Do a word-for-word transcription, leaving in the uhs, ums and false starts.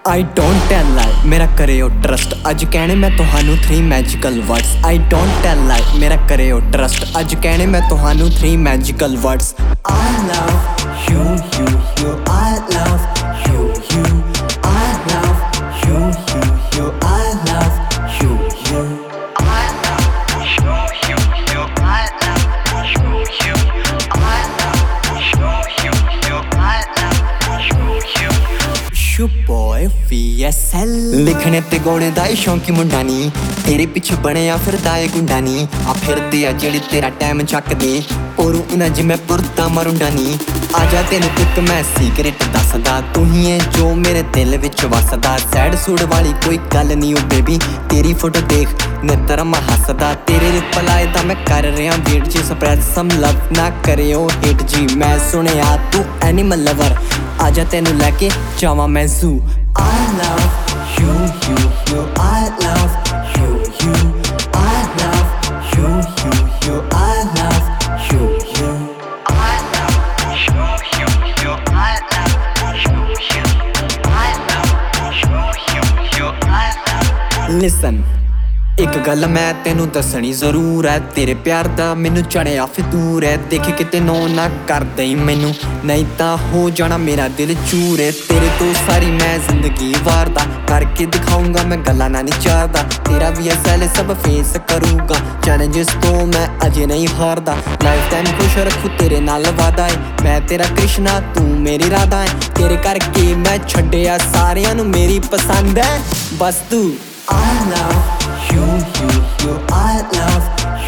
I don't tell lie, मेरा करियो trust अज कहने मैं तुहानू three magical words I don't tell lie, मेरा करियो ट्रस्ट अज कहने मैं तुहानू three magical words I love you, you, you, I love you, you, I love you, you, you, I love you, you, I love you, you, you, I love you, you, I love you, you, you, I love you, you You boy V S L लिखने ते गाने दा शौकी मुंडा नी तेरे पिछे बने आ फिरदा ए गुंडा नी आ फिरदे आ जेड़ी तेरा टाइम चकदे पोरू उना जिमें पुरता मरुंडा नी आजा तेनू इक मैं सीक्रेट दसदा तू ही है जो मेरे दिल विच वसदा सैड सूड वाली कोई गल नी ओ बेबी तेरी फोटो देख नितर मैं हसदा तेरे रिप्लाई दा मैं कर रहा वेट जी स्प्रेड सम लव ना करियो हिट जी मैं सुनिया तू एनिमल लवर आजा तेनू लेके जावां मैं zoo I love you, you, you, I love you, you, I love you, you, you, I love you, you, I love you, you, you, I love you, you, I love you, you, you, I love Listen एक गल मैं तेनू दसनी जरूर है तेरे प्यार दा मैनू चढ़िया फितूर है देखे किते नो ना कर दई मैनू नहीं तां हो जाना मेरा दिल चूर है तेरे तो सारी मैं जिंदगी वारदा करके दिखाऊंगा मैं गल्ला ना नहीं चाहदा तेरा भी ऐसा सब फेस करूंगा चैलेंजेस तो मैं अजे नहीं हारदा लाइफ टाइम खुश रखू तेरे नाल वादा है मैं तेरा कृष्णा तू मेरी राधा है तेरे करके मैं छड्डिया सारियां नू मेरी पसंद है बस तू I love you, you, you, I love